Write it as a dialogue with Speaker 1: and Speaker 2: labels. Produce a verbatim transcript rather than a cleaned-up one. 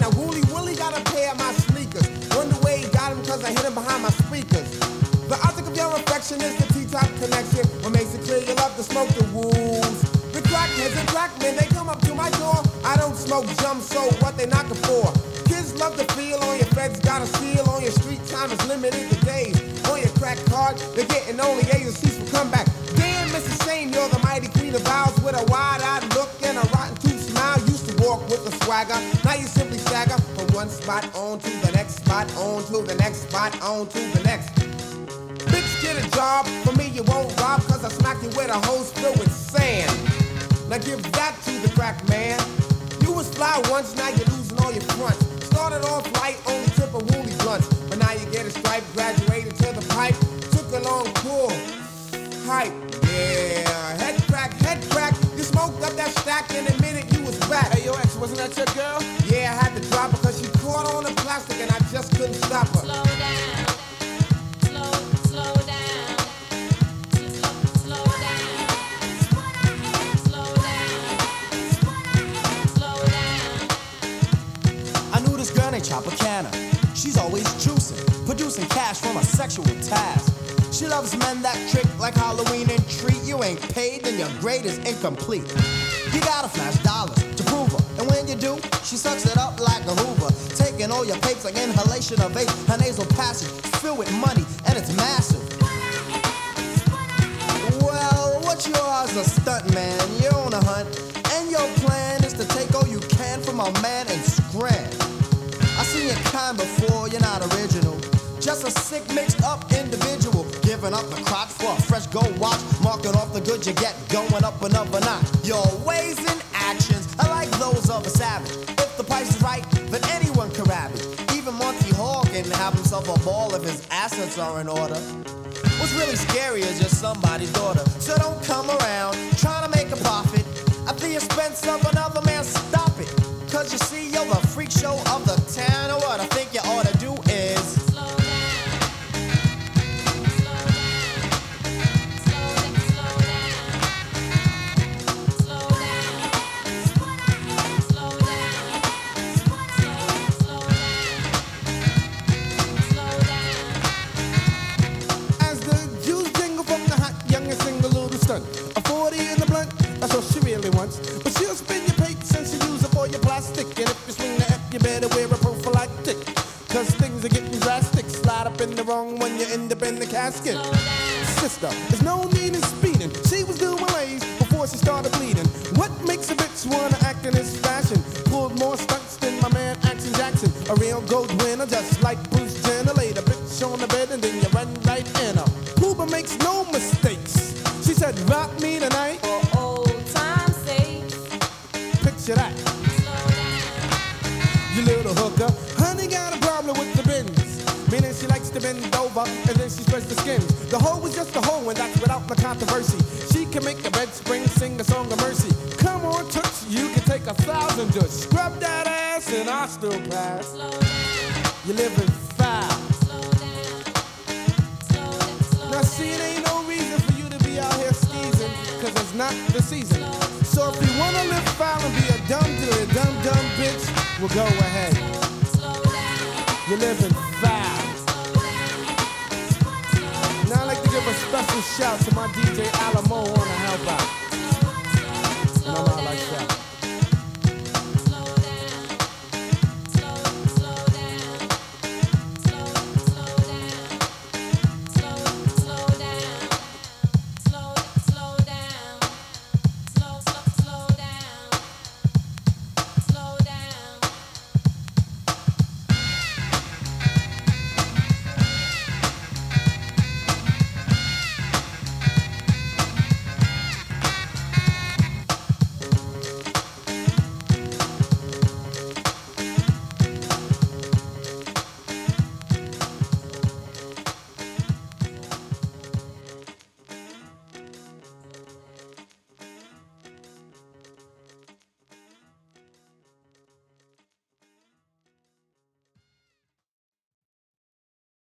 Speaker 1: Now Wooly Willie got a pair of my sneakers. Wonder where he got them cause I hit him behind my speakers. The object of your affection is the T-top connection. What makes it clear you love to smoke the wools. The crackheads and crackmen, they come up to my door. I don't smoke jump, so what they knocking for? Kids love to feel on your feds, got a seal on your street time is limited to days. On your crack card, they're getting only A's and C's for comeback. Damn, Missus Shane, you're the mighty queen of vows with a wide-eyed look and a rotten tooth smile. Used to walk with a swagger, now you simply stagger from one spot on to the next spot, on to the next spot, on to the next. Bitch, get a job, for me you won't rob, cause I smack you with a hose filled with sand. Now give that to the crack man. You was fly once, now you're losing all your fronts. Started off light, only tip of woolly blunts, but now you get a stripe, graduated to the pipe. Took a long pull, hype, yeah. Head crack, head crack, you smoked up that stack in a minute you was back. Hey yo ex, wasn't that your girl? Yeah, I had to drop her cause she caught on the plastic and I just couldn't stop her.
Speaker 2: Slow down, slow, slow down, slow, slow down, slow down, slow down.
Speaker 3: I knew this girl named Tropicana. She's always juicing, producing cash from a sexual task. She loves men that trick like Halloween and treat. You ain't paid, then your grade is incomplete. You gotta flash dollars to prove her, and when you do, she sucks it up like a Hoover, taking all your papes like inhalation of vape. Her nasal passage filled with money, and it's massive. Well, what you are is a stunt man. You're on a hunt, and your plan is to take all you can from a man and scram. I seen your kind before, you're not original. Just a sick, mixed up individual. Giving up the crotch for a fresh gold watch. Marking off the good you get, going up another notch. Your ways and actions are like those of a savage. If the price is right, then anyone can ravage. Even Monty Hall can have himself a ball if his assets are in order. What's really scary is you're somebody's daughter. So don't come around trying to make a profit at the expense of another man. Stop it. Cause you see, you're the freak show of the town. And what I think you ought to do is
Speaker 1: a forty in the blunt, that's all she really wants. But she'll spin your plate since you use up all your plastic. And if you swing the F, you better wear a prophylactic. Cause things are getting drastic. Slide up in the wrong when you end up in the casket. Sister, there's no need in speeding. She was doing lays before she started bleeding. What makes a bitch wanna act in this fashion? Pulled more stunts than my man Action Jackson. A real gold winner, just like Bruce Jenner. Laid a bitch on the bed and then you run right in her. Pooba makes no mistakes. She said, rock me tonight.
Speaker 2: For old time's sake.
Speaker 1: Picture that. You little hooker. Honey got a problem with the bends. Meaning she likes to bend over and then she spreads the skins. The hoe was just a hoe and that's without the controversy. She can make the bed spring sing a song of mercy. Come on, Toots, you can take a thousand just scrub that ass and I'll still pass.
Speaker 2: Slow down.
Speaker 1: You're living foul.
Speaker 2: Slow down. Slow down. Slow
Speaker 1: Now see, it ain't no reason for you to be out here skeezing, cause it's not the season. So if you wanna live foul and be a dumb dilly, dumb dumb bitch, well go ahead. You're living foul. Now I'd like to give a special shout to my D J Alamo on the help out. And I'm out like that.